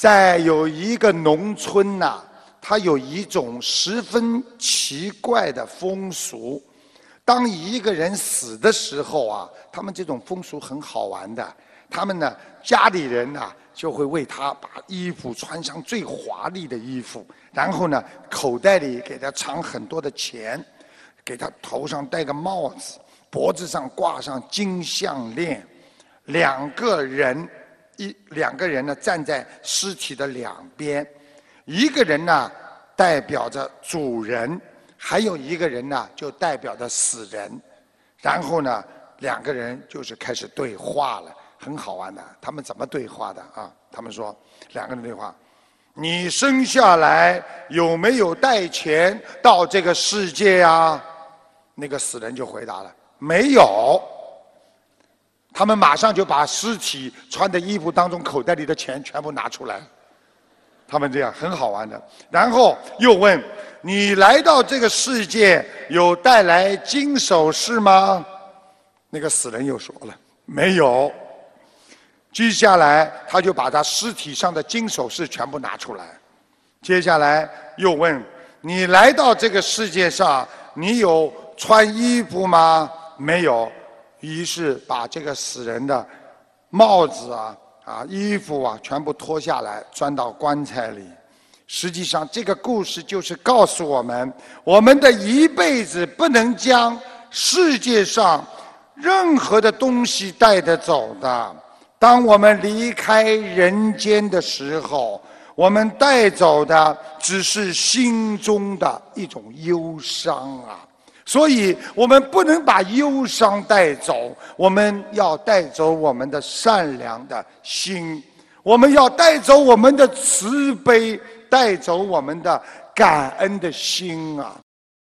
在有一个农村呐，它有一种十分奇怪的风俗。当一个人死的时候啊，他们这种风俗很好玩的。他们呢，家里人呐，就会为他把衣服穿上最华丽的衣服，然后呢，口袋里给他藏很多的钱，给他头上戴个帽子，脖子上挂上金项链。两个人呢站在尸体的两边，一个人呢代表着主人，还有一个人呢就代表着死人。然后呢，两个人就是开始对话了，很好玩的。他们怎么对话的啊？他们说，两个人对话：你生下来有没有带钱到这个世界呀？那个死人就回答了：没有。他们马上就把尸体穿的衣服当中口袋里的钱全部拿出来，他们这样很好玩的。然后又问：你来到这个世界有带来金首饰吗？那个死人又说了：没有。接下来他就把他尸体上的金首饰全部拿出来。接下来又问：你来到这个世界上你有穿衣服吗？没有。于是把这个死人的帽子衣服全部脱下来，装到棺材里。实际上，这个故事就是告诉我们，我们的一辈子不能将世界上任何的东西带得走的。当我们离开人间的时候，我们带走的只是心中的一种忧伤啊。所以我们不能把忧伤带走，我们要带走我们的善良的心，我们要带走我们的慈悲，带走我们的感恩的心啊。